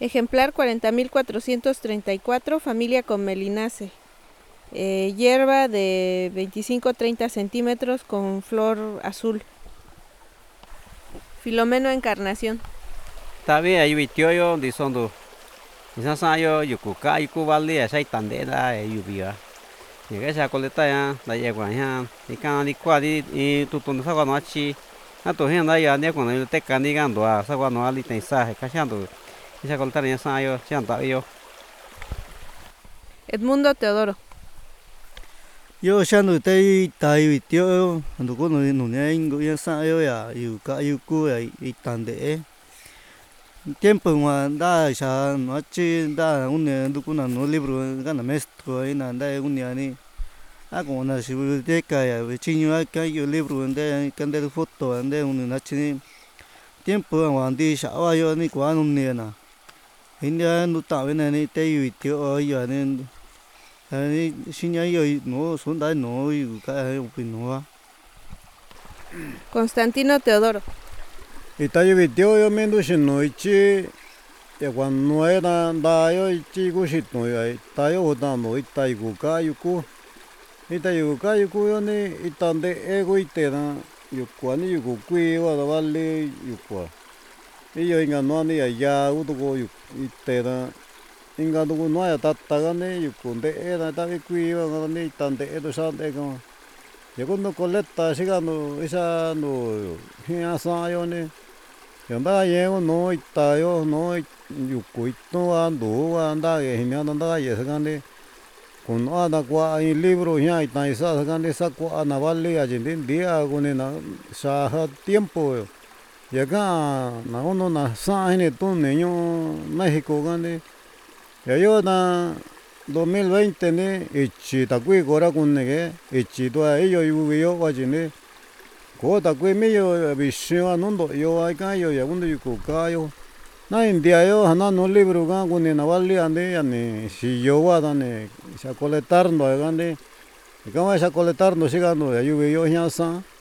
Ejemplar 40.434, familia Commelinaceae. Hierba de 25-30 centímetros con flor azul. Filomeno Encarnación. Tabi ayu itioyo di sondo. Isa sayo yuku ka yuku vali a sai tande da yubia. Ni ga sa koleta ya da ye kwa ya. Ni kana di kwa di tutun sa kwa no chi. Na to hen da ya ne kwa no te ka ni gando a sa kwa no ali ten sa ka chando. Isa koleta ya sayo chanta yo. Edmundo Teodoro. Yo xanu te tai vitio ando ko no ne ingo ya sa yo ya yu ka yu ku ya itande. Tiempo ma da sa no chi da un ando ko na no libro ga na mestro ina da un ya ni a ko na si biblioteca ya vecino ka yo libro ande kande foto ande un na chi tiempo ma andi sa wa yo ni kwa no ne na. India no ta ve ni te yu vitio ya ni xin yo no son da no yu ka no. Constantino Teodoro. Itayo vitio yo mendo shino ichi ya cuando era da yo ichi gushito ya tayo odano itayo ka yuku yo ni itande ego itera yuku ani yuku kui wa da vale yuku iyo inga no ni ya udo itera inga do no ya tatta ga ne yuku de era ta kui wa ni itande edo sa de go ya cuando coleta siga no isa no hia sa yo ni yanda yego no itayo no yuku ito ando anda ge himiano anda ye sagande con ada kwa i libro ya ita isa sagande sa kwa na vale a gente dia gone na sa tiempo llega na uno na sa ne to neño México gande ya yo na 2020 ne ichi ta kui gora con ne ge ichi to ello yo wa jine ko ta kui me yo visio anondo yo ai ka yo ya gundo yuko ka yo na india yo hana no libro ga gune na vali ande ya ne si yo wa da ne sa coletar no gande ka wa sa coletar no siga no ya yo ya sa